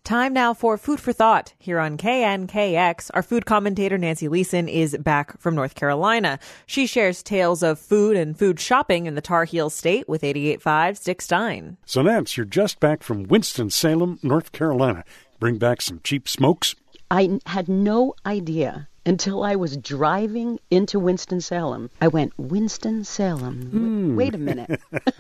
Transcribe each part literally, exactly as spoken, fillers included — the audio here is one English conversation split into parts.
Time now for Food for Thought here on K N K X. Our food commentator Nancy Leeson is back from North Carolina. She shares tales of food and food shopping in the Tar Heel State with eighty-eight point five Dick Stein. So Nance, you're just back from Winston-Salem, North Carolina. Bring back some cheap smokes? I had no idea until I was driving into Winston-Salem. I went, Winston-Salem? Mm. Wait a minute.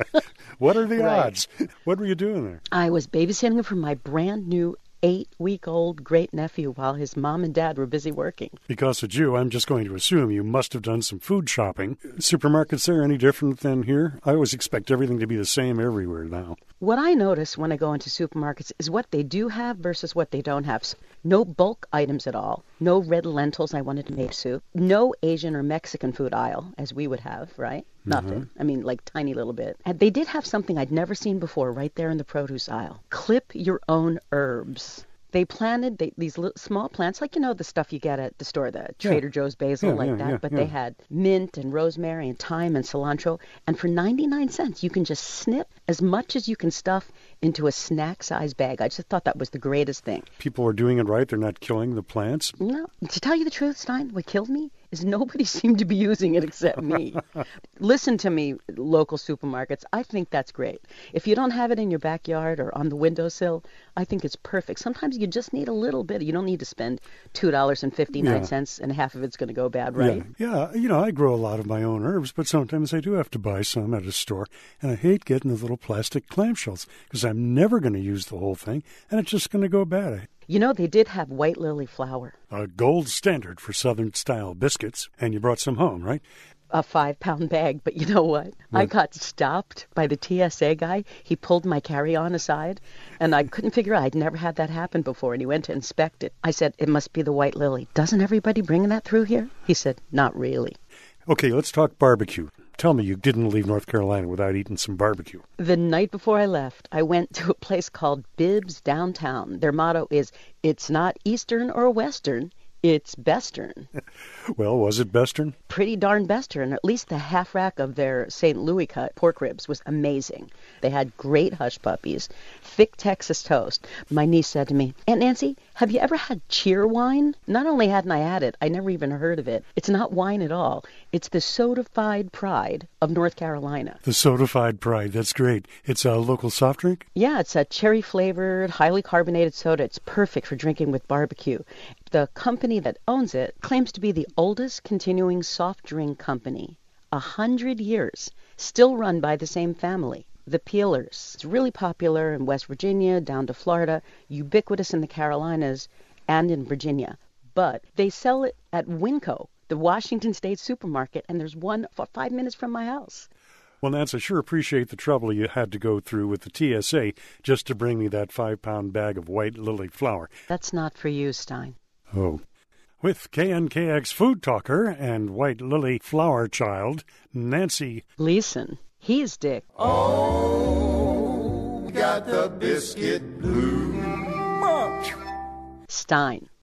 What are the Right. odds? What were you doing there? I was babysitting for my brand new eight-week-old great-nephew while his mom and dad were busy working. Because a Jew, I'm just going to assume you must have done some food shopping. Supermarkets there any different than here? I always expect everything to be the same everywhere now. What I notice when I go into supermarkets is what they do have versus what they don't have. No bulk items at all. No red lentils I wanted to make soup. No Asian or Mexican food aisle, as we would have, right? Nothing. Mm-hmm. I mean, like tiny little bit. And they did have something I'd never seen before right there in the produce aisle. Clip your own herbs. They planted they, these little, small plants, like, you know, the stuff you get at the store, the Trader Yeah. Joe's basil, Yeah, like yeah, that. yeah, but yeah. they had mint and rosemary and thyme and cilantro. And for ninety-nine cents, you can just snip as much as you can stuff into a snack-sized bag. I just thought that was the greatest thing. People are doing it right. They're not killing the plants. No, to tell you the truth, Stein, what killed me is nobody seemed to be using it except me. Listen to me, local supermarkets. I think that's great. If you don't have it in your backyard or on the windowsill, I think it's perfect. Sometimes you just need a little bit. You don't need to spend two dollars and fifty-nine cents and half of it's going to go bad, right? Yeah. yeah, you know, I grow a lot of my own herbs, but sometimes I do have to buy some at a store. And I hate getting the little plastic clamshells because I'm never going to use the whole thing, and it's just going to go bad. You know, they did have white lily flour. A gold standard for Southern-style biscuits, and you brought some home, right? A five-pound bag, but you know what? What? I got stopped by the T S A guy. He pulled my carry-on aside, and I couldn't figure out. I'd never had that happen before, and he went to inspect it. I said, it must be the white lily. Doesn't everybody bring that through here? He said, not really. Okay, let's talk barbecue. Tell me you didn't leave North Carolina without eating some barbecue. The night before I left, I went to a place called Bibbs downtown. Their motto is, it's not Eastern or Western, it's Bestern. Well, was it Bestern? Pretty darn Bestern. At least the half rack of their Saint Louis cut pork ribs was amazing. They had great hush puppies, thick Texas toast. My niece said to me, Aunt Nancy, have you ever had cheer wine? Not only hadn't I had it, I never even heard of it. It's not wine at all. It's the soda-fied pride of North Carolina. The soda-fied pride, that's great. It's a local soft drink? Yeah, it's a cherry-flavored, highly carbonated soda. It's perfect for drinking with barbecue. The company that owns it claims to be the oldest continuing soft drink company. A hundred years, still run by the same family. The Peelers. It's really popular in West Virginia, down to Florida, ubiquitous in the Carolinas, and in Virginia. But they sell it at Winco, the Washington State supermarket, and there's one for five minutes from my house. Well, Nance, I sure appreciate the trouble you had to go through with the T S A just to bring me that five-pound bag of white lily flour. That's not for you, Stein. Oh. With K N K X food talker and white lily flower child, Nancy Leeson. He's Dick. Oh, got the biscuit blue. Stein.